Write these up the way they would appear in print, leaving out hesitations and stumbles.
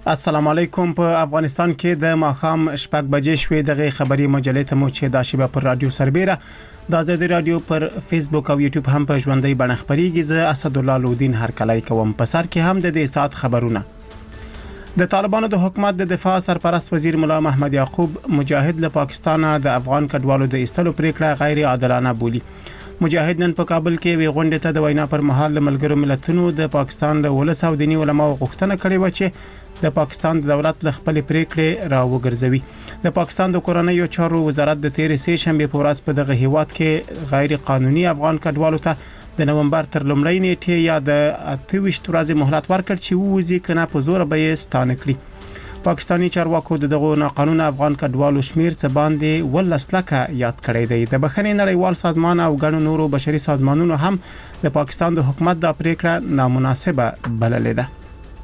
السلام علیکم. په افغانستان کې د ماښام شپږ بجې شوې دغه خبري مجلې ته مو چې د شیبه پر رادیو سربېره د آزادي رادیو پر فیسبوک او یوټیوب هم په ژوندۍ بڼه خبريږي. زه اسد الله لودین هرکلای کوم. په سر کې هم د دې سات خبرونه. د طالبانو د حکومت د دفاع سرپرست وزیر مولا محمد یعقوب مجاهد له پاکستان د افغان کډوالو د ایستلو پریکړه غیر عادلانه بولی. مجاهد نن په کابل کې وی غونډه ته د وینا پر مهال ملګرو ملتونو د پاکستان د ولس او دینی علماو غوښتنه کړې و چې د پاکستان د دولت له خپل پریکړې راوګرځوي. د پاکستان د کورنیو چارو وزارت د 13 سه شنبه په ورځ په دغه هیواد کې غیر قانوني افغان کډوالو ته د نومبر تر لومړۍ نیټې یا د 28 ورځې مهلت ورکړ چې ووزي کنه په زور به یې ستانه کړي. پاکستانی چارواکو دغه ناقانونه افغان کډوالو شمیر څه باندې ولسلکه یاد کړی دی. د بخښنې نړیوال سازمان او ګڼو نورو بشري سازمانونو هم د پاکستان د حکومت د پریکړه نامناسبه بللې ده.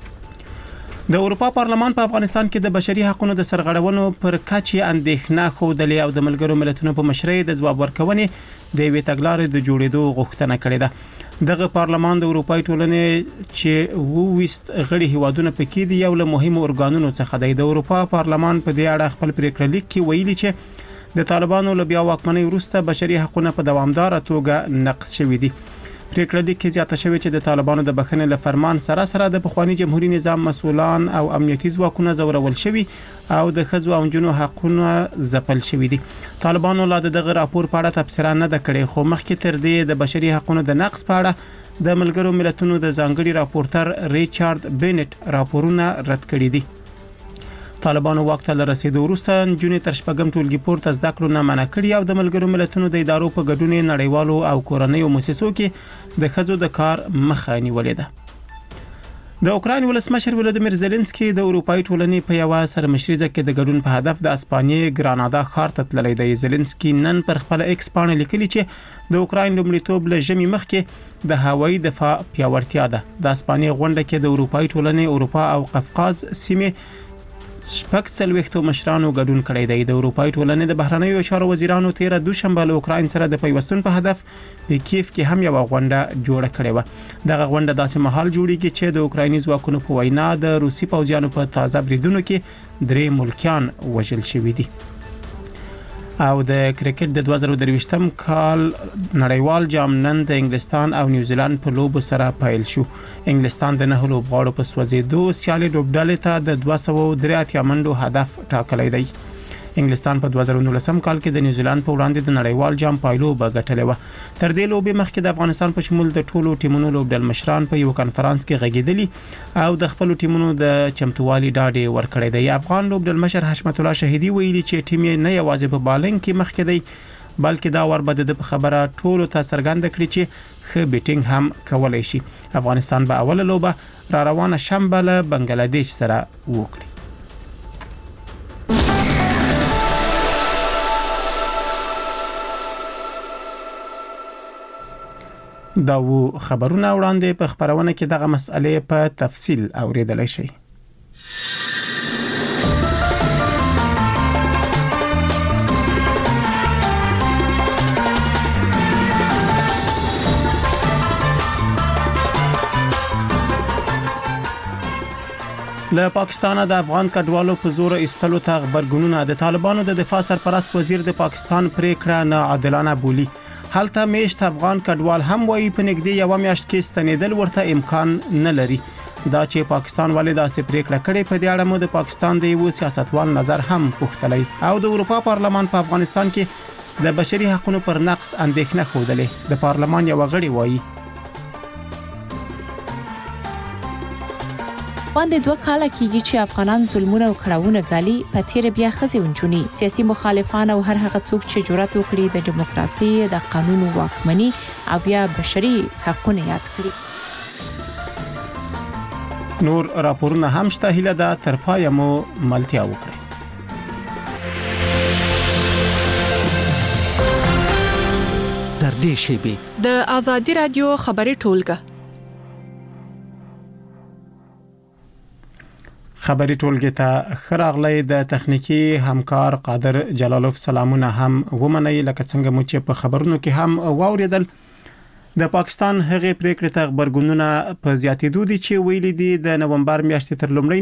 د اروپا پارلمان په افغانستان کې د بشري حقوقو د سرغړونو پر کچې اندېښنه خوده او د ملګرو ملتونو په مشرۍ د ځواب ورکونې د وی تګلارې د جوړېدو غوښتنه کړې ده. دغه پارلمان د اروپای ټولنې چې وويست غړي هیوادونه پکې دي یو له مهمو ارګانونو څخه دی. د اروپا پارلمان په دې اړه خپل پریکړه لیک کې ویلي چې د طالبانو له بیا واکمنۍ وروسته بشري حقوقو په دوامدار توګه نقض شوي دي. پریکړه لیک کې زیاته شوی چې د طالبانو د بخښنې له فرمان سره د پخوانی جمهوریت نظام مسؤلان او امنیتي ځواکونه زورول شوي او د خځو او جنو حقونه ځپل شوي دي. طالبانو لا دغه راپور په اړه تفسیر نه د کړي خو مخکې تر دې د بشري حقوقو د نقض په اړه د ملګرو ملتونو د ځانګړي راپورټر ریچارډ بینټ راپورونه رد کړي دي. طالبانو وخت له رسیدو وروسته جنې تر شپږم ټولګي پورته زده کړو نه منع کړي او د ملګرو ملتونو د ادارو په ګډون نړیوالو او کورنیو مؤسسو کې د خځو د کار مخه نیولې ده. د اوکراین ولسمشر ولادیمیر زيلنسکي د اروپای ټولنې په یو سرمشريزه کې د ګډون په هدف د اسپانیې ګرانادا ښار ته تللی دی. زيلنسکي نن پر خپل ایکس باندې لیکلي چې د اوکراین لومړیتوب له ژمي مخکې د هوایي دفاع پیاوړتیا ده. د اسپانیې غونډه کې د اروپای ټولنې اروپا او قفقاز سیمه شپږ څلويختو مشرانو ګډون کړی دی. د اروپای ټولنې د بهرنیو چارو وزیرانو 13 دوشنبه له اوکراین سره د پیوستون په هدف په کیف کې هم یو غونډه جوړه کړې و. دغه غونډه داسې مهال جوړیږي چې د اوکرایني ځواکونو په وینا د روسي پوځیانو په تازه بریدونو کې 3 ملکیان وژل شوي دي. او د کرکټ د 2023م کال نړیوال جام نن د انګلستان او نیوزیلند په لوبو سره پیل شو. انګلستان د 9 لوبغاړو په سوځېدو سیالي لوبډلې ته د 283 منډو هدف ټاکلی دی. انګلستان په 2019 کال کې د نیوزیلند په وړاندې د نړیوال جام پایلو بغټلې و. تر دې لوبې مخکې د افغانستان په شمول د ټولو ټیمونو لوبډل مشران په یو کانفرنس کې غږیدلی او د خپل ټیمونو د چمتووالي ډاډ ورکړی دی. افغان لوبډل مشر حشمت الله شهیدی ویلي چې ټیم نه یوازې په بالنګ کې مخکې دی بلکې دا وربد د خبره ټولو ته څرګند کړي چې خ بیټینګ هم کولای شي. افغانستان به اوله لوبه را روانه شنبه له بنگلاديش سره وکړي. دا و خبرونه وړاندې په خبرونه کې دغه مسئله په تفصیل اوریدلای شئ. له پاکستان د افغان کډوالو په زور ایستلو ته خبرګونونه د طالبانو د دفاع سرپرست وزیر د پاکستان پریکړه نه عادلانه بولی. حالته میشت افغان کډوال هم وایي په نږدې یو میاشت کې ستنیدل ورته امکان نه لري. دا چې پاکستان ولې داسې پریکړه کړې په دې اړه مو د پاکستان د یو سیاستوال نظر هم پوښتلی او د اروپا پارلمان په افغانستان کې د بشري حقوقو پر نقض اندېښنه خوده. د پارلمان یو غړي وایي باندې 2 کال کېږي چې افغانان ظلمونه او کړهونه غالي په تیر بیا خزي ونجونی سیاسي مخالفان او هر هغه څوک چې جرأت وکړي د دیموکراسي د قانون واکمني او یا بشري حقوقونه یاد کړي. نور راپورونه هم شته. هیله ده تر پای مو ملتیا وکړي. در دې شیبه د آزادي رادیو خبري ټولګه خبري ټولګه ته خراغلی د تخنیکی همکار قادر جلالوف سلامونه هم ومني لکه څنګه مو چې په خبرونو کې هم واوریدل. د پاکستان هغه پریکړې ته خبرګونونه په زیاتېدو دي چې ویلي دي د نومبر میاشتې تر لومړۍ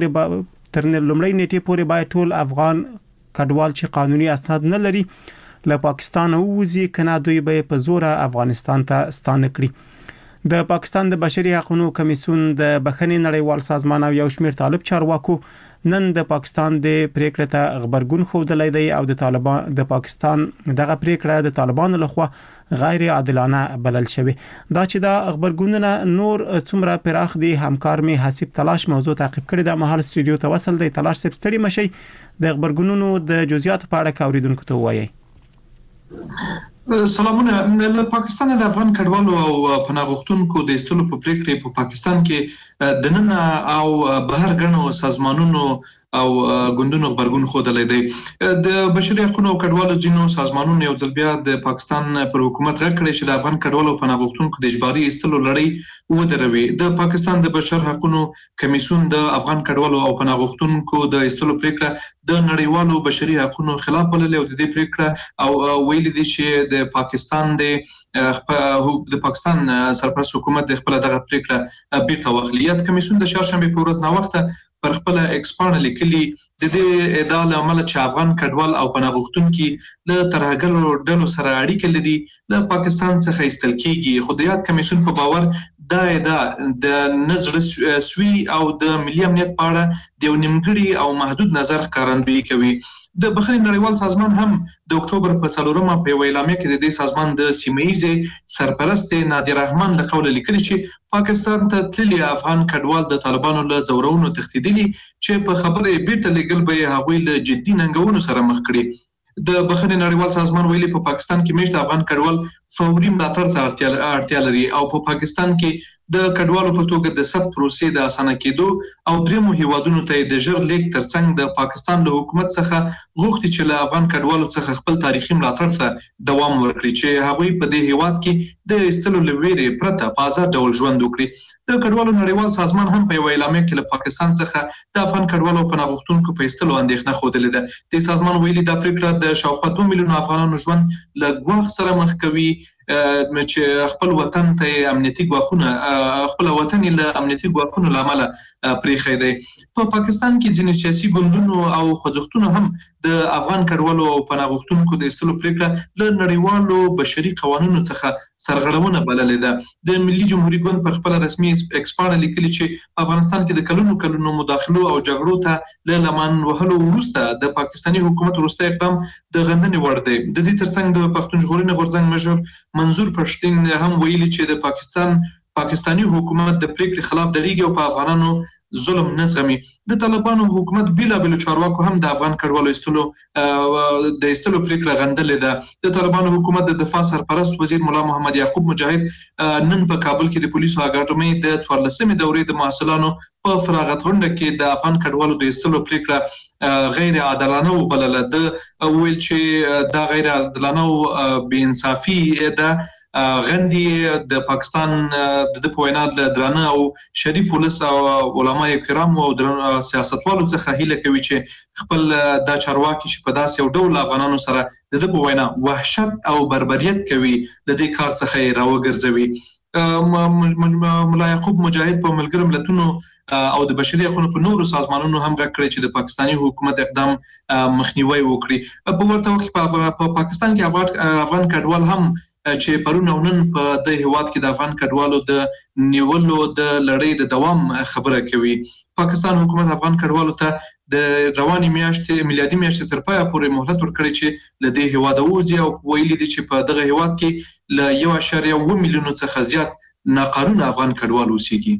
نیټې پورې باید ټول افغان کډوال چې قانوني اسناد نه لري له پاکستان ووزي کنه دوی به په زور افغانستان ته ستانه کړي د پاکستان د بشري حقوقو کمیسیون د بخښنې نړیوال سازمان او یو شمېر طالب چارواکو نن د پاکستان د پریکړې ته خبرګون خوده دی او د پاکستان دغه پریکړه د طالبانو لخوا غیر عادلانه بلل شوی دا چې دا خبرګونونه نور څومره پراخ دي همکار می حسیب تلاش موضوع تعقیب کړی د محل استودیو ته وصل دی تلاش سپ ستړي مشي د خبرګونونو د جزئیات په اړه کوریدونکو ته وایي سلامونه له پاکستان د افغان کډوالو او پناه غوښتونکو د استلو په پریکړې په پاکستان کې د نن او بهر غنو سازمانونو او ګوندونو خبرګون خوده دی د بشري حقوقو او کډوالو ځینو سازمانونو یو ځل بیا د پاکستان پر حکومت راکړی چې د افغان کډوالو پناه غوښتونکو د اجباري استلو لړۍ ودروي د پاکستان د بشر حقوقو کمیسیون د افغان کډوالو او پناه غوښتونکو د استلو پریکړه د نړیوالو بشري حقوقو خلاف بللې او د دې پریکړه او ویل دي چې د پاکستان د پاکستان سرپرست حکومت د خپل دغه پریکړه بیرته واخلي یاد کمیسیون د چهارشنبه په ورځ نا وخته پر خپل ایکسپرن لیکلي د دې ادعا له امله چې افغان کډوال او پناه غوښتونکي له ترهګرو ډلو سره اړیکې لري له پاکستان څخه ایستل کیږي خو د یاد کمیسیون په باور دا د نظر سوي او د ملي امنیت په اړه د نیمګړي او محدود نظر ښکارندویي کوي د بخښنې نړیوال سازمان هم د اکتوبر په 4مه په ویلامه کې د دې سازمان د سیمه‌ایزه سرپرست نادر رحمان له قوله لیکلي چې پاکستان ته تللي افغان کډوال د طالبانو له زورونو تښتیدلي چې په خبره بیرته لګل به هغوی له جدي ننګونو سره مخ کړي د بخښنې نړیوال سازمان ویلي په پاکستان کې میشت افغان کډوال فوري ملاتړ ته اړتیا لري او په پاکستان کې د کډوالو په توګه د ثبت پروسې د اسانه کېدو او درېمو هیوادونو ته د ژر لیک ترڅنګ د پاکستان له حکومت څخه غوښتي چې له افغان کډوالو څخه خپل تاریخي ملاتړ ته دوام ورکړي چې هغوی په دې هیواد کې د استلو لویری پرته په آزاد ډول ژوند وکړي د کډوالو نړیوال سازمان هم په ویلامه کې له پاکستان څخه د افغان کډوالو په پناه غوښتونکو په استلو اندېښنه خوده ده د سازمان ویلي د پریکړه د شاوخوا 2 میلیون افغانانو ژوند له ګواښ سره مخ کوي چې خپل وطن ته امنیتي ګواښونه خپل وطن له امنیتي ګواښونو لامل پریخي دی په پاکستان کې ځینې سیاسي ګوندونو او خوځښتونو هم د افغان کډوالو او پناه غوښتونکو د استلو پریکړه له نړیوالو بشري قوانینو څخه سرغړونه بللې ده د ملي جمهوریت ګوند پر خپل رسمي ایکسپرن لیکلي چې افغانستان کې د کلونو مداخلو او جګړو ته له لمن وهلو وروسته د پاکستاني حکومت وروستی اقدام د غندنې وړ دی د دې ترڅنګ د پښتون ژغورنې غورځنګ مشر منظور پښتين هم ویلي چې د پاکستاني حکومت د پریکړې خلاف دریږي او په افغانانو ظلم نه زغمي د طالبانو حکومت بیلابل چارواکو هم د افغان کډوالو استلو پریکړه غندلې ده د طالبانو حکومت د دفاع سرپرست وزیر مولا محمد یعقوب مجاهد نن په کابل کې د پولیسو اکاډمۍ د 14مې دورې د محصلانو په فراغت غونډه کې د افغان کډوالو د استلو پریکړه غیر عادلانه وبلله د ویل چې دا غیر عادلانه او بې انصافي ده غندي د پاکستان د پوینا درانه او شریف ولس او علماء کرام او سیاستوالو څخه هیله کوي چې خپل د چارواکي چې په داسې یو ډول افغانانو سره د پوینا وحشت او بربریت کوي د دې کار څخه راوګرځوي مولا یعقوب مجاهد په ملګرو ملتونو او د بشري حقوقو په نورو سازمانونو هم غږ کړی چې د پاکستاني حکومت اقدام مخنیوي وکړي په ورته وخت په پاکستان کې افغان کډوال هم چې پرون او نن په د هیواد کې د افغان کډوالو د نیولو د لړۍ د دوام خبره کوي پاکستان حکومت افغان کډوالو ته د رواني میاشتې میلادي میاشتې تر پایه پورې مهلت ورکړي چې له دې هیواد وځي او ویلي دي چې په دغه هیواد کې له 1.1 میلیون څخه زیات ناقانونه افغان کډوال اوسېږي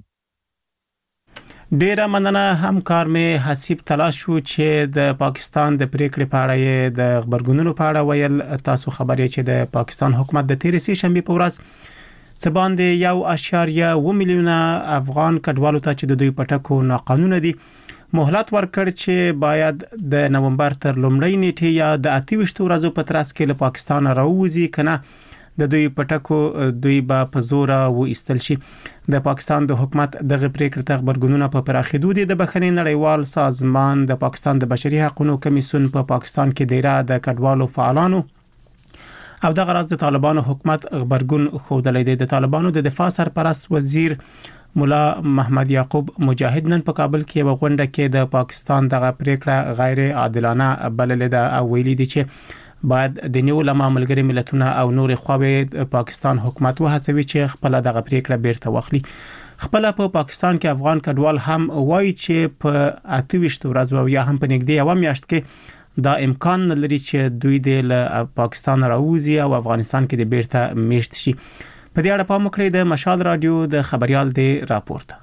ډیره مننه همکار مې حسیب تلاش شو چې د پاکستان د پریکړې په اړه د خبرګونونو په اړه ویل تاسو خبرې چې د پاکستان حکومت د 13 شنبه په ورځ څه باندې 1.1 میلیون افغان کډوالو ته چې د دوی پټکو ناقانونه دي مهلت ورکړ چې باید د نومبر تر لومړۍ نیټې یا د 28 ورځې په ترڅ کې له پاکستان راوځي کنه د دوی پټکو دوی به په زور و ایستل شي د پاکستان د حکومت دغه پریکړه ته خبرګونونه په پراخېدو دي د بخښنې نړیوال سازمان د پاکستان د بشري حقوقو کمیسیون په پاکستان کې ډیره د کډوالو فعالانو او د غراز د طالبانو حکومت خبرګون خودلې دی. د طالبانو د دفاع سرپرست وزیر مولا محمد یعقوب مجاهد نن په کابل کې یو غونډه کې د پاکستان دغه پریکړه غیر عادلانه بللې ده او ویلي دي چې باید د نیو لمه ملګری ملتونه او نور خواوې پاکستان حکومت وهڅوي چې خپل دغه پریکړه بیرته واخلي. خپل په پاکستان کې افغان کډوال هم وایي چې په 28 ورځو یا هم په نږدې یو میاشت کې دا امکان لري چې دوی د پاکستان راوځي او افغانستان کې د بیرته میشت شي. په دې اړه پام وکړئ د مشال رادیو د خبريال دی راپورټ.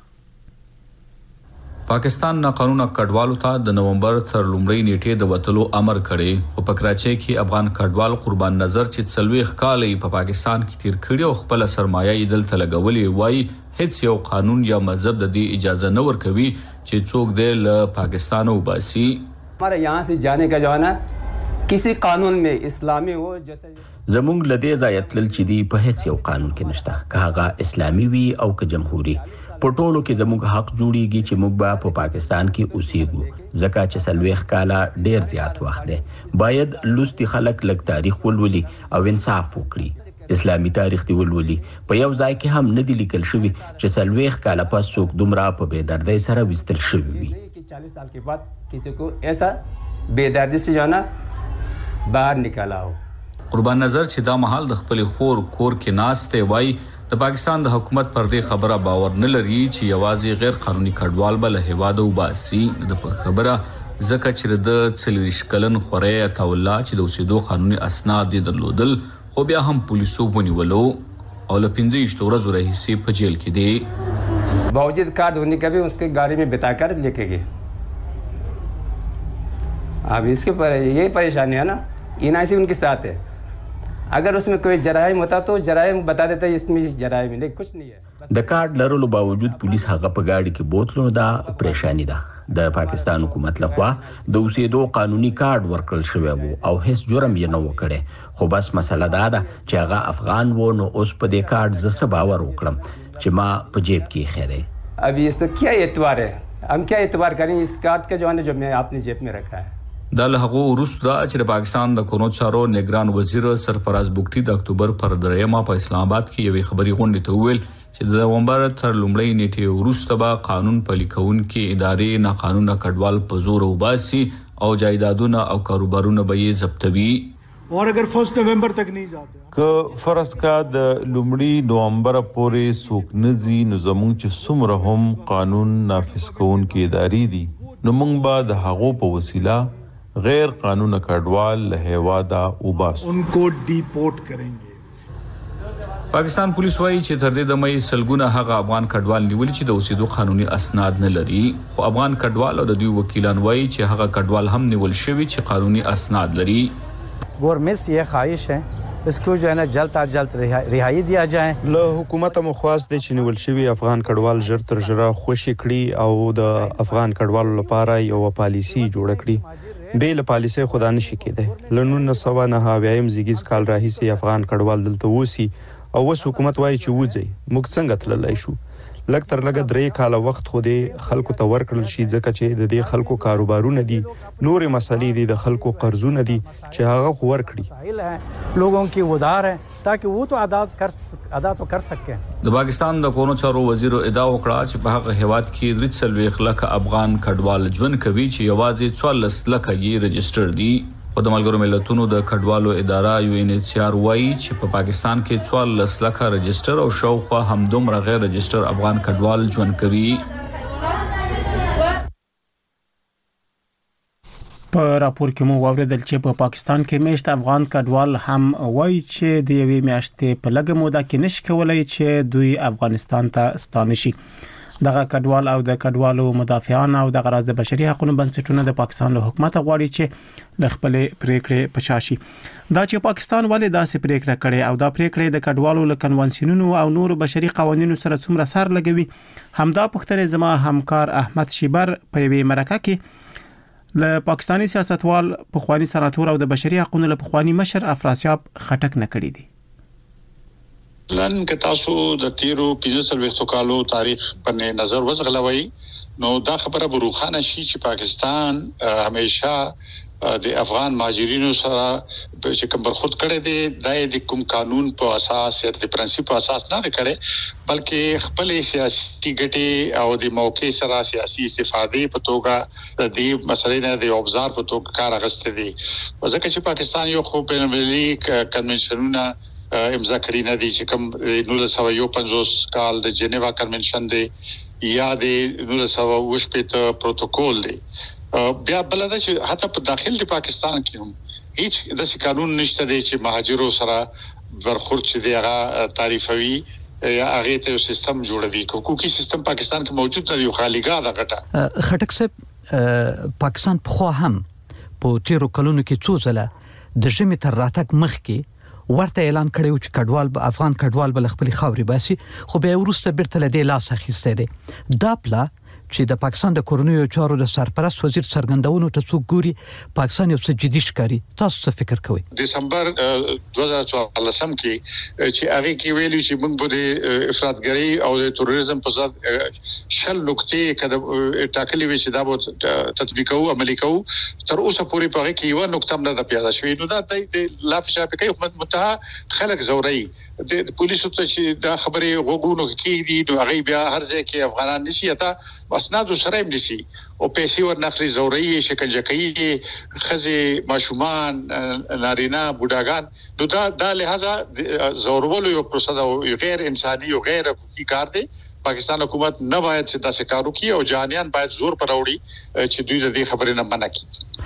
پاکستان نه قانون کډوالو ته د نومبر تر لومړۍ نیټې د وټلو امر کړي خو په کراچۍ کې افغان کډوال قربان نظر چې څلويخ کالې په پاکستان کې تیر کړي او خپل سرمایه یې دلته لګولې وای هیڅ یو قانون یا مذهب د دې اجازه نه ورکوي چې څوک د پاکستان وباسي. हमारे यहाँ से जाने का जो है ना किसी कानून में इस्लामी हो जैसे زمونږ لدې ځای تل چې دی په هیڅ یو قانون کې نشته که هغه اسلامي وي او که جمهوریت. په ټولو کې زموږ حق جوړیږي چې موږ به په پاکستان کې اوسېږو ځکه چې سلويخ کاله ډیر زیات وخت دی. باید لوستي خلک لږ تاریخ ولولي او انصاف وکړي. اسلامي تاریخ دی ولولي. په یو ځای کې هم نه دی لیکل شوی چې سلويخ کاله پس څوک دومره په بېدردۍ سره وستل شوی وي. 40 साल के बाद किसी को ऐसा बेदर्दी से जाना बाहर निकाला हो. قربان نظر چې دا محل د خپل خور کور کې ناشته وای د پاکستان د حکومت پر دې خبره باور نه لري چې یوازې غیر قانوني کډوال بل هواد او باسي د خبره زکه چې د څلويش کلن خورې تاولا چې د اوسېدو قانوني اسناد دي درلودل خو بیا هم پولیسو ونیولو او له 15 ورځې راهیسې په جیل کې دي. باوجود कार्ड होने का भी उसके गाड़ी में बिताकर लेके गए. अब इसके पर यही परेशानी है ना एनआईसी उनके साथ है. अगर उसमें कोई जराइम होता तो जराइम बता देता इसमें जराइम नहीं कुछ नहीं है. د کارت لرلو باوجود پولیس هغه په گاډي کې بوتلو دا پریشانی ده. د پاکستان حکومت لخوا د اوسېدو قانوني کارت ورکړل شوی وو او هیڅ جرم یې نه وکړي خو بس مسله دا ده چې هغه افغان وو نو اوس په دې کارت ز څه باور وکړم چې ما په جیب کې خیره. अब ये क्या اعتبار है हम क्या اعتبار करें इस कार्ड का जो मैं अपने जेब में रखा है. د لهغو وروسته چې د پاکستان د کورونو چارو نگران وزیر سرفراز بوکټي د اکتوبر پر 3 په اسلام آباد کې یوې خبري غونډې ته ویل چې د نومبر تر لومړۍ نیټې وروسته به قانون پلي کوونکې ادارې نه قانون کډوال په زور وباسي او جایدادونه او کاروبارونه به یې ضبطوي. اور اگر 1 نومبر تک نہیں جاتے که فرض کا د لومړي نومبر پورې سوک نزي نو زمونږ چې څومره هم قانون نافذ کوونکې ادارې دي نو موږ به د هغو په وسیله غیر قانون کډوال له هوادا وباس उनको डिपोर्ट करेंगे. پاکستان پولیس وايي چې تر دې د مې سلګونه هغه افغان کډوال نیول چې د اوسېدو قانوني اسناد نه لري خو افغان کډوال او د دوی وکیلان وايي چې هغه کډوال هم نیول شوی چې قانوني اسناد لري. گورنمنٹ سے یہ خواہش ہے इसको जो है ना जल्द از جلد رهایی دیا جائے. له حکومت مخواست دي چې نیول شوی افغان کډوال ژر تر ژره خوشي کړي او د افغان کډوالو لپاره یو پالیسی جوړ کړي. بیل پالیسي خدا نشي کېده. لنون 1999 زیږیز کال راهیسې افغان کډوال دلته وسی او وس حکومت وايي چې وځي موږ څنګه تللای شو. لږ تر لږه 3 کال وخت خو دې خلکو ته ورکړل شي ځکه چې د دې خلکو کاروبارونه دي نور مسلې دي د خلکو قرضونه دي چې هغه خو ورکړي لوگوں کی ودار ہے تاکہ وہ تو ادا تو کر سکیں. د پاکستان د کورونو چارو وزیر ادعا وکړه چې په هغه هواد کې 3 لک افغان کډوال ژوند کوي چې یوازې 14 لک یې رجسټر دي. په د ملګرو ملتونو د کډوالو اداره UNHCR وايي چې په پاکستان کې 14 لک رجسټر او شاوخوا همدومره غیر رجسټر افغان کډوال ژوند کوي. په راپور کې مو واوریدل چې په پاکستان کې میشت افغان کډوال هم وایي چې د یوې میاشتې په لږه موده کې نشي کولای چې دوی افغانستان ته ستانه شي. دغه کډوال او د کډوالو مدافعان او د غراض بشري حقوقو بنسټونه د پاکستان له حکومت غواړي چې د خپل پریکړې پچاشي. دا چې پاکستان ولې داسې پریکړه کړې او دا پریکړه د کډوالو له کنوانسیونونو او نورو بشري قوانینو سره څومره سر لګوي همدا پوښتنه زما همکار احمد شیبر په یوې مرکه کې له پاکستاني سیاستوال پخوانی سناتور او د بشري حقوقو له پخوانی مشر افراسیاب خټک نه کړی دي. لن که تاسو د تیرو 15 کالو تاریخ په نظر وزغلوي نو دا خبره بروخانه شي چې پاکستان همیشه د افغان مهاجرینو سره چې کوم برخورد کړي دي د کوم قانون په اساس یا د پرنسپ په اساس نه کړي بلکې خپل سیاسي ګټې او د موقع سره سیاسي استفادې په توګه د دې مسلې نه د اوبزار په توګه کار اغسته دي ځکه چې پاکستان یو خو بین المللي کنونشنونه امضا کړی نه دي چې کوم 1951 کال د جنیوا کنونشن دی یا د 1920 پروتوکول دی بیا بلدا چې حتی په داخل د پاکستان کې هم هیڅ د قانون نشته دی چې مهاجرو سره برخورد چې دی هغه تعریفوي یا هغه ته سیستم جوړوي حقوقي سیستم پاکستان کې موجود نه دی خالیګا د غټه خټک صاحب پاکستان په خو هم په تیرو کلونو کې څو ځله د ژمي تر راتګ مخکې ورته اعلان کړی چې کډوال به افغان کډوال بل خپل خاوري باسي خو به ورسته بیرته لدې لاس اخیسته دي دا پلا چې د پاکستان د کورنیو چارو د سرپرست وزیر څرګندونو ته څوک ګوري پاکستان یو څه جدي ښکاري تاسو څه فکر کوئ دسمبر 2014 کې چې هغه کې ویلي چې موږ به افراطګری او د تروریزم په ضد شل نقطې کده ټاکلې وي چې دا به تطبیقو عملي کوو تر اوسه پورې په کې یو نقطه نه ده پیدا شوې نو دا د لافشا په کې حکومت متحده خلک زوري د پولیسو ته چې دا خبره غوګونو کې دي نو هغه بیا هر ځای کې افغانان نشي اته اسناد سره مدسي او پیسې ورنخري زوري شکنجه کوي خزي ماشومان نارینه بوډاګان نو دا لہذا زورولو یو پروسه او غیر انساني او غیر حقوقي کار دی پاکستان حکومت نه باید چې تاسو کارو کوي او جانیان باید زور پر وړي چې دوی د دې خبرې نه منع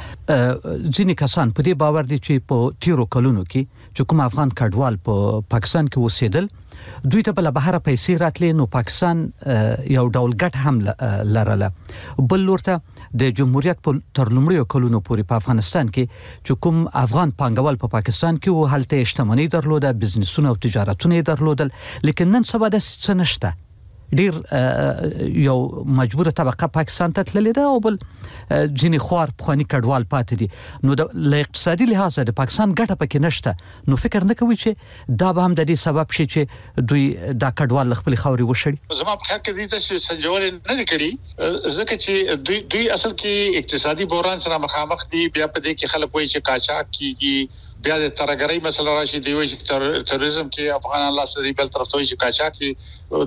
کړي ځینې کسان په دې باور دي چې په تیرو کلونو کې چې کوم افغان کډوال په پاکستان کې اوسېدل دوی ته بل بهره پیسې راتلې نو پاکستان یو ډول ګټ هم لرله بل لورته د جمهوریت په تر لومړیو کلونو پورې په افغانستان کې چې کوم افغان پانګوال په پاکستان کې و هلته شتمنۍ درلوده بزنسونه او تجارتونه درلودل لیکن نن سبا د څه نشته ډیر یو مجبوره طبقه پاکستان ته تللې ده او بل ځینې خوار پخوانی کډوال پاتې دي نو د اقتصادي لحاظ د پاکستان ګټه پکې نشته نو فکر نه کوي چې دا به هم د دې سبب شي چې دوی دا کډوال خپل خاوري وشړي زما په خیال کې دي چې سنجول نه کړي ځکه چې دوی اصل کې اقتصادي بحران سره مخامخ دي بیا په دې کې خلک وایي چې قاچاق کیږي بیا د ترګرۍ مسله راشي دی وایي چې تروریزم کې افغانان لاس دی بل طرف ته وایي چې قاچاق کې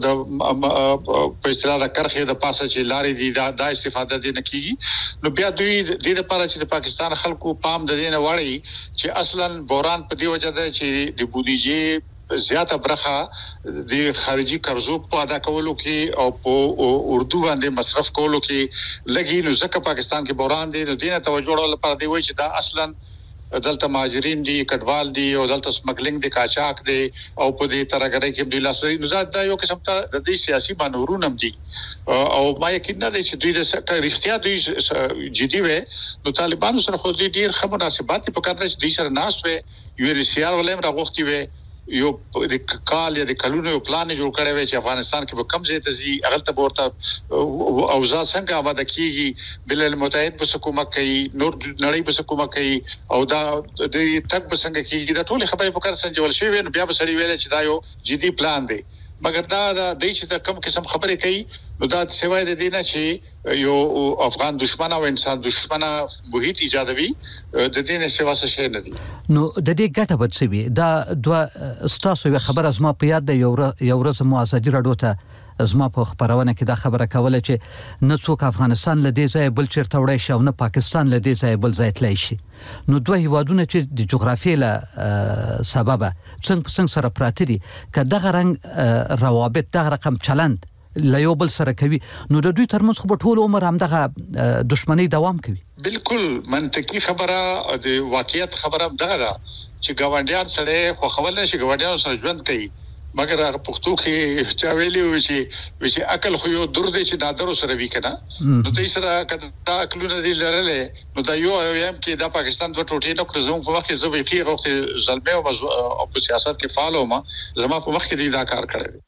د په اصطلاح د کرخې د پاسه چې لارې دي دا استفاده دي نه کیږي نو بیا دوی د دې لپاره چې د پاکستان خلکو پام د دې نه واړي چې اصلا بحران په دې وجه ده چې د بودیجې زیاته برخه د خارجي قرضو په ادا کولو کې او په اردو باندې مصرف کولو کې لګي نو ځکه پاکستان کې بحران دی نو دینه توجه ورول لپاره دی وایي چې دا اصلا دلته مهاجرین دي کډوال دي او دلته سمګلینګ دي قاچاق دي او په دې ترګرۍ کې د لاسري نو دا یو قسم ته د دې سیاسي مانورونه دي او ما یقین نه دي چې دوی د اختیار دوی جدي وي نو طالبانو سره خو دې ډیر ښه مناسبات په کار دي چې دوی سره ناس وي یو ریسیار ولیم راغوختي وي یو د کال یا د کلونو یو پلان جوړ کړی وي چې افغانستان کې به کم ځای ته ځي هغه ته ورته اوضاع څنګه آماده کیږي بل المتحد به حکومت کوي نور نړۍ به حکومت کوي او دا د تک به څنګه کیږي دا ټول خبرې په کار سنجول شوی نو بیا به سړی ویل چې دا یو جدي پلان دی مګر دا د دې چې کم قسم خبرې کوي نو دا سوای د دینه چې یو افغان دشمن او انسان دشمنه محیط ایجادوي د دې نه سوا څه نه دي نو د دې ګټه به څه وي دا دوه ستاسو خبره زما په یاد ده یو ورځ مو ازادي راډیو ته زما په خبرونه کې دا خبره کوله چې نه څوک افغانستان له دې ځای بل چیرته وړي شي او نه پاکستان له دې ځای بل ځای تللی شي نو دوه هیوادونه چې د جغرافیې له سببه څنګه سره پراته دي که دغه رنګ روابط دغه رقم چلند لا یو بل سره کوي نو د دوی ترمنځ خو په ټول عمر هم دغه دښمنۍ دوام کوي بالکل منطقي خبره د واقعیت خبره دغه ده چې ګاونډیان سره خو خبر نشي ګاونډیان سره ژوند کوي مګر هغه پښتو کې چا ویلی و چې عقل خو یو در دی چې دادرو سره وی کنه نو دې سره کدا عقلونه دې لرلې نو دا یو یم کې د پاکستان دوه ټوټې نو کړو په وخت کې زه به کې وخت ظلمه او په سیاست کې فعال وم زما په وخت کې دا کار کړی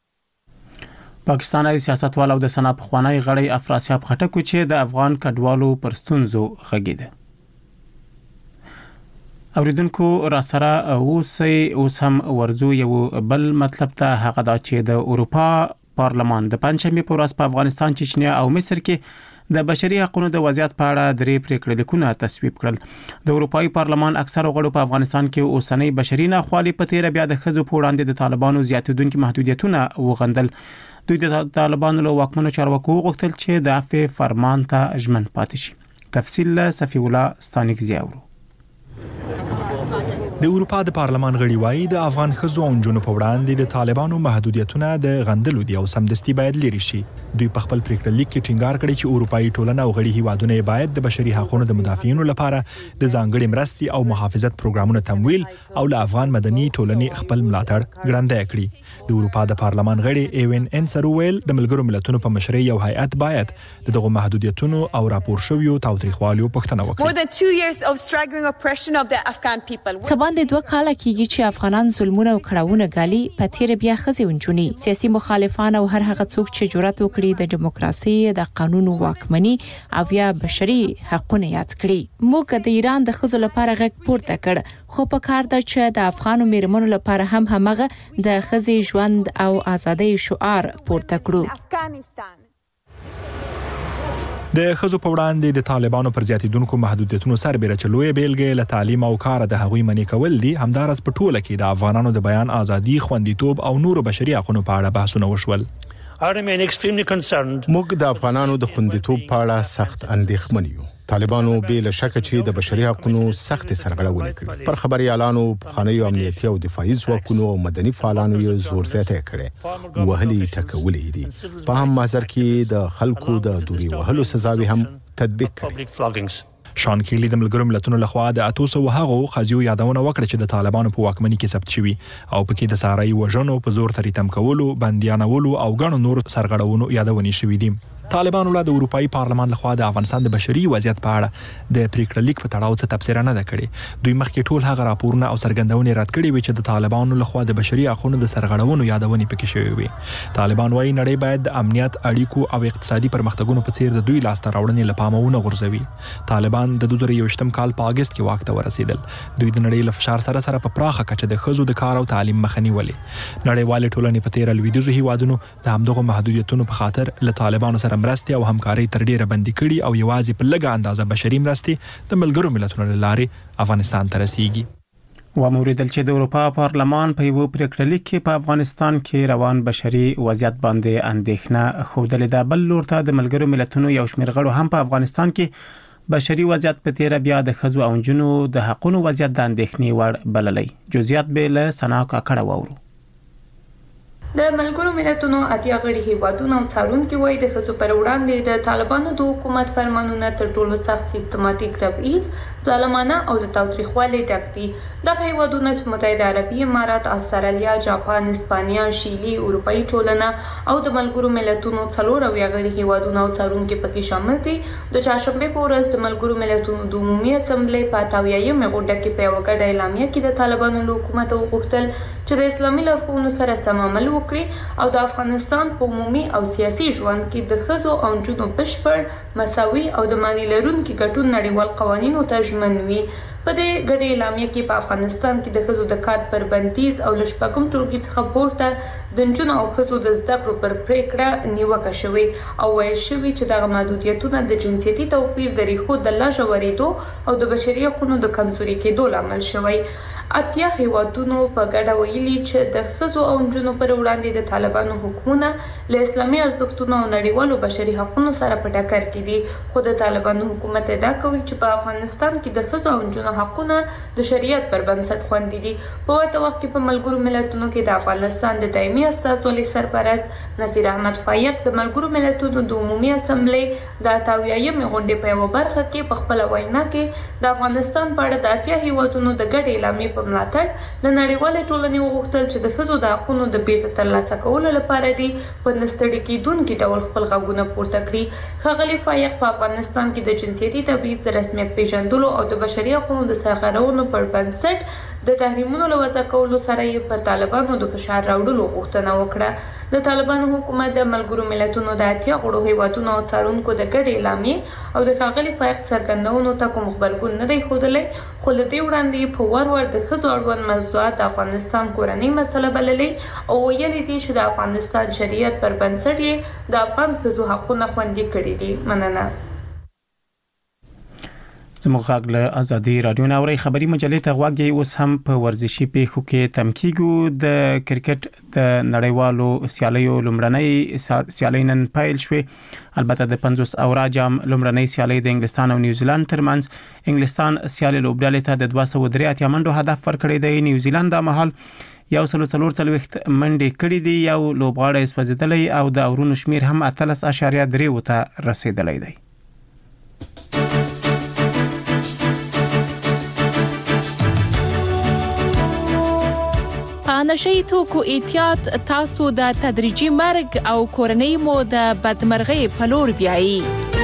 پاکستاني سیاستوال او د سنا پخوانی غړی افراسیاب خټک چې د افغان کډوالو پر ستونزو غږیده اوریدونکو را سره اوس هم ورزو یو بل مطلب ته هغه دا چې د اروپا پارلمان د پنځمې په ورځ په افغانستان چچنیا او مصر کې د بشري حقوقو د وضعیت په اړه درې پریکړې لیکونه تصویب کړل. د اروپאי پارلمان اکثر غړو په افغانستان کې اوسنۍ بشري ناخوالي په تیر بیا د ښځو په وړاندې د طالبانو زیاتېدونکو محدودیتونه وغندل. دوی د طالبانو له واکمنو چارواکو غوښتل چې د عفو فرمان ته ژمن پاتې شي. تفصیل صفی الله ستانیک زیاورو. د اروپا د پارلمان غړي وایي د افغان ښځو او نجونو په وړاندې د طالبانو محدودیتونه د غندلو دي او سمدستي باید لري شي. دوی په خپل پریکړه لیک کې ټینګار کړی چې اروپאי ټولنه او غړي هیوادونه باید د بشري حقوقو د مدافعینو لپاره د ځانګړي مرستې او محافظت پروګرامونو تمویل او له افغان مدني ټولنې خپل ملاتړ ګړندی کړي. د اروپا د پارلمان غړي ایوین انسرویل د ملګرو ملتونو په مشرۍ یو هیئت باید دغه محدودیتونو او راپور شویو تاوتریخوالیو پوښتنه وکړي. باندې 2 کاله کېږي چې افغانان ظلمونه او کړاوونه ګالي په تیر بیا ښځې ونجونی سیاسي مخالفان او هر هغه څوک چې جرأت وکړي د دیموکراسي د قانون واکمني او یا بشري حقوقونه یاد کړي. موږ د ایران د ښځو لپاره غږ پورته کړ خو په کار ده چې د افغانو میرمنو لپاره هم همغه د ښځې ژوند او ازادۍ شعار پورته کړو. د ښځو په وړاندې د طالبانو پر زیاتېدونکو محدودیتونو سربېره چې لویه بیلګه له تعلیم او کار د هغوی منې کول دي، همداراز په ټوله کې د افغانانو د بیان ازادي، خوندیتوب او نورو بشري حقوقو په اړه بحثونه وشول. موږ د افغانانو د خوندیتوب په اړه سخت اندېښمن یو. طالبانو بلا شک چې د بشري حقوقو سخت سرغړونه کړې. پر خبريالانو، پخوانیو امنیتي او دفاعي ځواکونو او مدني فعالانو یې زور زیاته کړې. وهلي ټکولې دي. په هم مازر کې د خلکو د دوري وهلو سزاوي هم تطبیق کړې. شان کیلی د ملګرو ملتونو لخوا د 800 هغو قضیو یادونه وکړه چې د طالبانو په واکمنۍ کې ثبت شوي او پکې د ساري وژنو په زور تریتم کولو، بندیانولو او غنو نور سرغړونو یادونه شوې دي. طالبانو له د اروپאי پارلمان لخوا د افغانستان د بشري وضعیت په اړه د پریکړه لیک په تړاو څه تفسیر نه کړي. دوی مخکې ټول هغه راپورونه او څرګندونې رد کړي وي چې د طالبانو لخوا د بشري حقوقو د سرغړونو یادونه پکې شوې وي. طالبان وايي نړۍ باید د امنیت، اړیکو او اقتصادي پرمختګونو په څیر د دوی لاسته راوړنې لپاره ونه غورځوي. طالبان د 2021 کال په اگست کې واک ته ورسېدل. دوی د نړۍ له فشار سره په پراخه کچه د ښځو د کار او تعلیم مخنی ولې. نړیوال ټولنې په تیر لویدیځو هیوادونو د همدغه محدودیتونو په خاطر له طالبانو سره مرستې او همکاري تر ډیره بندي کړي او یوازې په لږه اندازه بشري مرستې د ملګرو ملتونو لارې افغانستان ته رسیږي. وموریدل چې د اروپا پارلمان په یو پریکړه لیک کې په افغانستان کې روان بشري وضعیت باندې اندېښنه خوده ده. بل لور ته د ملګرو ملتونو یو شمېر غړو هم په افغانستان کې بشري وضعیت په تیر بیا د ښځو او نجونو د حقوقو وضعیت د اندېښنې وړ بللی. جزئیات به له سنا کاکړه واورو. د ملګرو ملتونو اتیا غړي هیوادونو څارونکي وایي د ښځو پر وړاندې د طالبانو د حکومت فرمانونه تر ټولو سخت سیستماتیک تبعیض، ظالمانه او د تاوتریخوالي ډک دي. دغه هیوادونه چې متحده عربي امارات، استرالیا، جاپان، اسپانیا، شیلي، اروپאי ټولنه او د ملګرو ملتونو 4 غړي هیوادونه او څارونکي پکې شامل دي. د چهارشنبه په ورځ د ملګرو ملتونو د عمومي اسمبلی په 88مه غونډه کې په یوه ګډه اعلامیه کې د طالبانو له حکومت وغوښتل چې د اسلامي لارښوونو سره سم عمل وکړي او د افغانستان په عمومي او سیاسي ژوند کې د ښځو او نجونو بشپړ، مساوي او د معنی لرونکي ګډون نړیوال قوانینو ته ژمن وي. په دې ګډه اعلامیه کې په افغانستان کې د ښځو د کار پر بندیز او له شپږم ټولګي څخه پورته د نجونو او ښځو د زده کړو پر پریکړه نیوکه شوې او ویل شوي چې دغه محدودیتونه د جنسیتي توپیر د ریښو د لا ژورېدو او د بشري حقوقو د کمزوري کېدو لامل شوی. اتیا هیوادونو په ګډه ویلي چې د ښځو او نجونو پر وړاندې د طالبانو حکومتونه له اسلامي ارزښتونو او نړیوالو بشري حقوقو سره په ټکر کې دي. خو د طالبانو حکومت ادعا کوي چې په افغانستان کې د ښځو او نجونو حقونه د شریعت پر بنسټ خوندي دي. په ورته وخت کې په ملګرو ملتونو کې د افغانستان د دایمي استازولۍ سرپرست نصیر احمد فایق د ملګرو ملتونو د عمومي اسمبلی د 88مې غونډې په یوه برخه کې په خپله وینا کې د افغانستان په اړه د اتیا هیوادونو د ګډې اعلامیې په ملاتړ د نړیوالې ټولنې وغوښتل چې د ښځو د حقونو د بیرته ترلاسه کولو لپاره دي په نه ستړي کېدونکي ډول خپل غږونه پورته کړي. ښاغلي فایق په افغانستان کې د جنسیتي تبعیض د رسمیت پیژندلو او د بشري حقونو د سرغړونو پر بنسټ د تحریمونو له وضع کولو سره یې په طالبانو د فشار راوړلو غوښتنه وکړه. د طالبانو حکومت د ملګرو ملتونو د اتیا غړو هیوادونو او څارونکو د ګډې اعلامیې او د ښاغلي فایق څرګندونو ته کوم غبرګون نه دی ښودلی، خو له دې وړاندې په ور د ښځو اړوند موضوعات د افغانستان کورنۍ مسله بللې او ویلي دي چې د افغانستان شریعت پر بنسټ یې د افغان ښځو حقونه خوندي کړي دي. مننه. زموږ غږ له ازادي رادیو نه اوري. خبري مجلې ته غواګي اوس هم په ورزشي پیښو کې تمکیګو. د کرکټ د نړیوالو سیالیو لومړنۍ سیالۍ نن پیل شوې. البته د 50 اورا جام لومړنۍ سیالۍ د انګلستان او نیوزیلند ترمنځ انګلستان سیالي لوبډلې ته د 203 منډو هدف ورکړی دی. نیوزیلند د مهال 140 منډې کړې دي. یو لوبغاړی سوځیدلی او د اورونو شمیر هم 13.3 ته رسیدلی دی. نشئی توکو احتیاط تاسو د تدریجي مرګ او کورنۍ مو د بدمرغۍ په لور بیایي.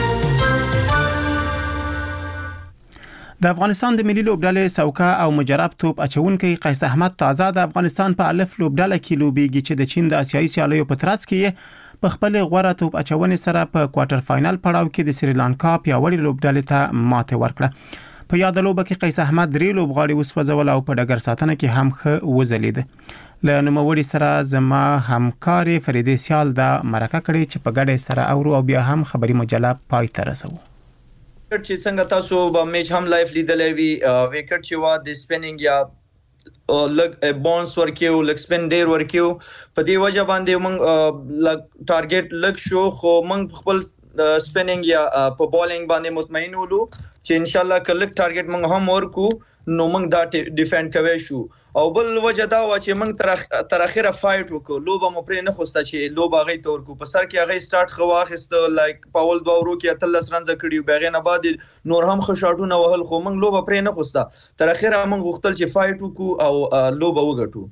د افغانستان د ملي لوبډلې سوکا او مجرب توپ اچونکي قیس احمد تازه د افغانستان په الف لوبډله کې لوبيږي چې د چین د آسیایي سیالیو په ترڅ کې په خپل غوړه توپ اچونې سره په کوارټر فائنل پړاو کې د سریلانکا پیاوړي لوبډلې ته ماته ورکړه. په یاد لوبه کې قیس احمد درې لوبغاړي وسوځول او په ډګر ساتنه کې هم ښه وځلید. له نوموړي سره زما همکار فریدې سیال دا مرکه کړې چې په ګډه سره اورو او بیا هم خبري مجله پای ته رسو. چې څنګه تاسو به میچ هم لایف لیدلې وی وکټ چې وا د سپینینګ یا لګ بونس ورکیو لګ سپین ډیر ورکیو په دې وجه باندې موږ لګ ټارګټ لګ شو خو موږ خپل سپینینګ یا په بولینګ باندې مطمئن ولو چې ان شاء الله کله ټارګټ موږ هم ورکو نو موږ دا ډیفند کوي شو. او بل وجه دا و چې موږ تر اخره فایټ وکړو. لوبه مو پرې نه خوسته چې لوبه غي تور کو په سر کې غي سٹارټ خو واخست لایک پاول دورو کې 13 رنز کړیو بیغه نه بعد نور هم خو شاټونه وهل خو موږ لوبه پرې نه خوسته. تر اخره موږ غوښتل چې فایټ وکړو او لوبه وګټو.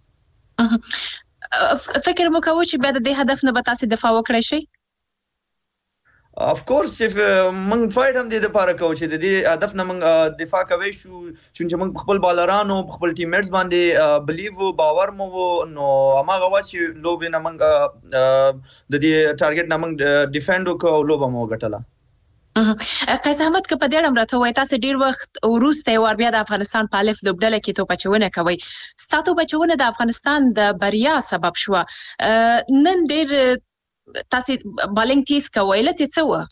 فکر مو کوئ چې بیا د دې هدف نه به تاسو دفاع وکړئ شئ؟ اف کورس چې موږ فایټ هم د لپاره کوو چې د دې هدف نه موږ دفاع کوي شو چې موږ خپل بالرانو خپل ټیم میټس باندې بلیو باور مو نو هغه وا چې لوبې نه موږ د دې ټارګټ نه موږ ډیفند وکړو او لوبه مو ګټله. قیس احمد که په دې اړه راته وایي تاسو ډیر وخت وروسته ور بیا د افغانستان په الف لوبډله کې توپ اچونه کوي. ستاسو بچونه د افغانستان د بریا سبب شو. نن ډیر تاسو بالینګ تیز کوي لته څه و؟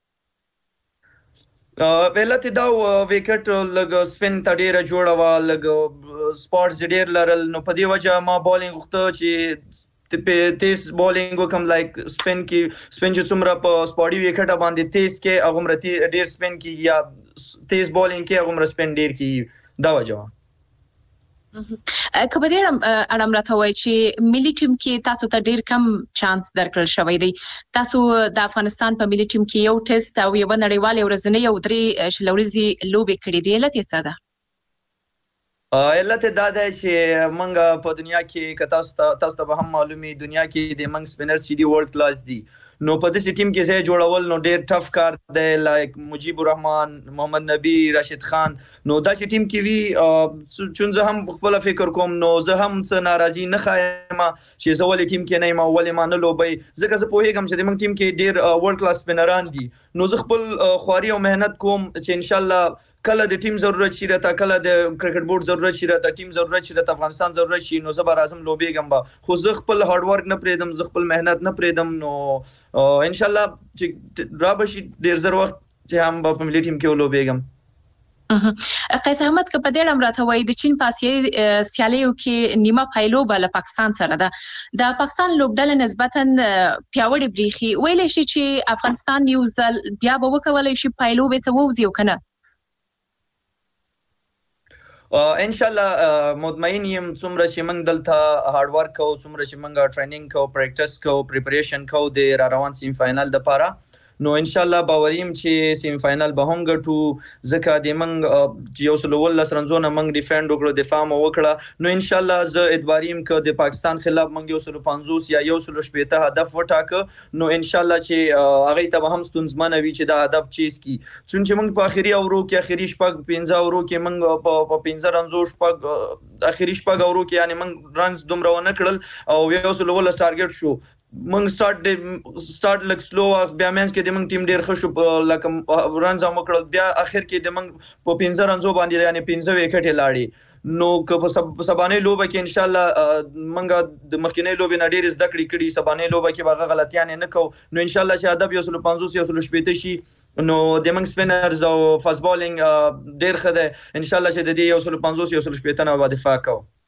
ولته دا وکټ لګ سپین تډیره جوړه وا لګ سپورټس ډیر لرل نو په دې وجه ما بالینګ غوښته چې په تیز بالینګ وکم لایک سپین چې څومره په سپورټي وکټ باندې تیز کې هغه ډیر سپین کې یا تیز بالینګ کې هغه سپین ډیر کې دا وجه. که په دې اړه راته وایي چې ملي ټیم کې تاسو ته ډیر کم چانس درکړل شوی دی. تاسو د افغانستان په ملي ټیم کې یو ټیسټ او یو نړیوال ورځنی او درې شلوريزي لوبې کړې دي. لته څه ده؟ علت دا ده چې موږ په دنیا کې تاسو ته هم معلومي دنیا کې د موږ سپینر سي ډي ورلد کلاس دي. نو په دې ټیم کې ځای جوړول نو ډیر ټف کار دی لایک مجيب الرحمن محمد نبی راشد خان. نو دا چې ټیم کې وی چونځ هم خپل فکر کوم نو زه هم څه ناراضي نه خایم چې زه ولې ټیم کې نه یم ولې ما نه لوبي ځکه زه پوهیږم چې د موږ ټیم کې ډیر ورلد کلاس سپینران دي. نو زه خپل خواري او مهنت کوم چې ان شاء الله کله د ټیم ضرورت شي راته کله د کرکټ بورډ ضرورت شي راته ټیم ضرورت شي راته افغانستان ضرورت شي نو زه به راځم لوبېږم به خو زه خپل هارد ورک نه پرېږدم زه خپل مهنت نه پرېږدم نو ان شاء الله چې را بشي ډیر زر وخت چې هم په ملي ټیم کې ولوبېږم. قیس احمد که په دې اړه راته وایي د چین په آسیایي سیالیو کې نیمه پایلوبه له پاکستان سره ده. د پاکستان لوبډله نسبتا پیاوړې بریخي ویلی شي چې افغانستان یو ځل بیا به وکولی شي پایلوبې ته ووځي او که نه؟ ان شاء الله مطمئن یم څومره چې موږ دلته هارد ورک کوو څومره چې موږ ټریننګ کوو پریکټس کوو پریپریشن کوو د روان سیم فائنل لپاره نو ان شاء الله باوریم چې سیمی فائنل به هم ګټو ځکه د منګ یو سل ول سرنزونه منګ ډیفند وکړو دفاع مو وکړه نو ان شاء الله ز ادواریم ک د پاکستان خلاف منګ یو سل 50 یا یو سل 70 هدف وټاک نو ان شاء الله چې هغه ته هم ستونزمنه وي چې دا هدف چیز کی څنګه منګ په اخیری اورو کې اخیری شپږ 15 اورو کې منګ په 15 رنزو شپږ اخیری شپږ اورو کې یعنی منګ رنز دومره ونه کړل او یو سل ول ټارګټ شو منګ سٹارټ لک سلو بیا مینس کې د منګ ټیم ډیر خوشو لکه رنز هم کړل بیا اخر کې د منګ په 15 رنزو باندې یعنی 15 وکټ لاړي نو که په سبانه لوبه کې ان شاء الله منګ د مخکینی لوبې نه ډیر زده کړې سبانه لوبه کې باغه غلطیان نه کو نو ان شاء الله چې ادب یو سل 50 یو سل 70 شي نو د منګ سپینرز او فاست بالینګ ډیر خده ان شاء الله چې د دې یو سل 50 یو سل 70 نه باندې دفاع کوو